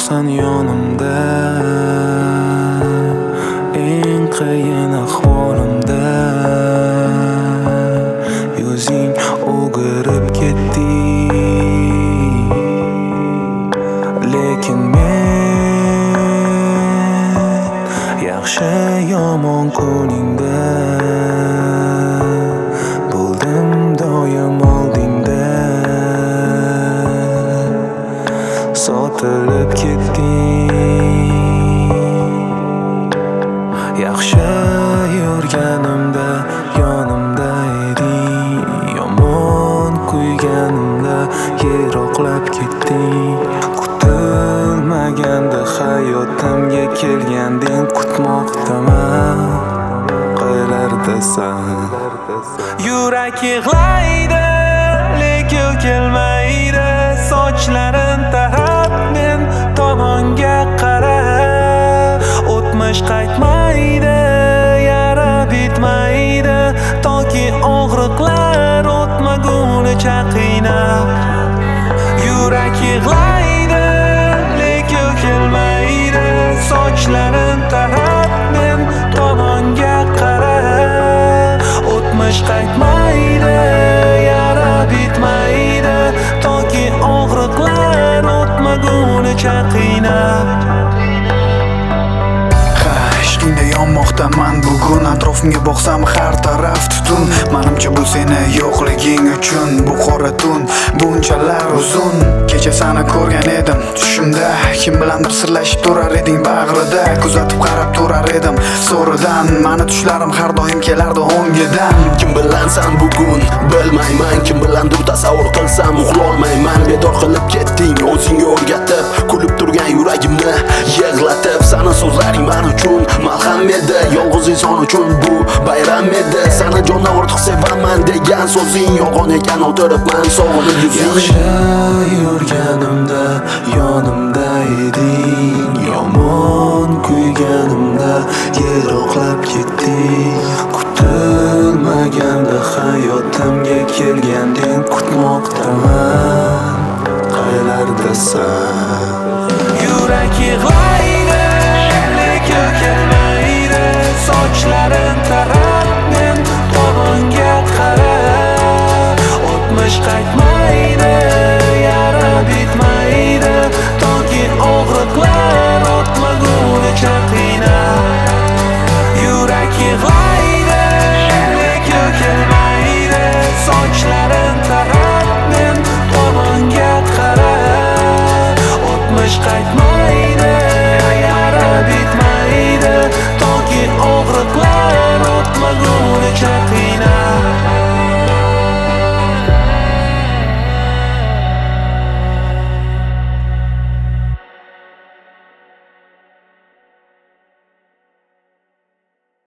yo'qsan yonimda, eng qiyin ahvolimda yuzing o'girib ketdi. Lekin men yaxshi yomon kuningda bo'ldim doim oldingda. Sotilib ketding, yaxshi yurganimda yonimda eding, yomon kuyganimda yiroqlab ketding. Kutilmaganda hayotimga kelganding, kutmoqdaman qaylardasan. Yurak yig'laydi lekin kelmaydi, sochlarin tarab men tomonga qara. O'tmish qaytmaydi, yara bitmaydi, toki og'riqlar o'tmagunicha qiynab. Yurak yig'laydi lekin kelmaydi, sochlarin tarab men tomonga qara. O'tmish qaytmaydi, yara bitmaydi, toki og'riqlar o'tmagunicha qiynab. Ishqingda yonmoqdaman bugun, atrofimga boqsam har taraf tutun. Menimcha bu seni yo'qliging uchun, bu qora tun bunchalar uzun. Kecha seni ko'rgan edim tushimda, kim bilandir sirlashib turar eding bag'rida. Kuzatib qarab turar edim so'ridan, meni tushlarim har doim kelardi o'ngidan. Kim bilansan bugun bilmayman, kim bilandir tasavvur qilsam uxlolmayman. Bedor qilib ketding o'zingga o'rgatib, kulib turgan yuragimni yig'latib. Sani so'zlaring men uchun malham edi, yolg'iz inson uchun bu bayram edi. Sani jondan ortiq sevaman degan so'zing yolg'on ekan, o'tiribman sog'inib yuzing. Yaxshi yurganimda yonimda eding, yomon kuyganimda yiroqlab ketding. Kutilmaganda hayotimga kelganding, kutmoqdaman qaylardasan. Yurak yig'laydi lekin kelmaydi, sochlarin tarab men tomonga qara. O'tmish qaytmaydi, yara bitmaydi, toki og'riqlar o'tmagunicha qiynab. Yurak yig'laydi lekin kelmaydi, sochlarin tarab men tomonga qara. O'tmish qaytmaydi.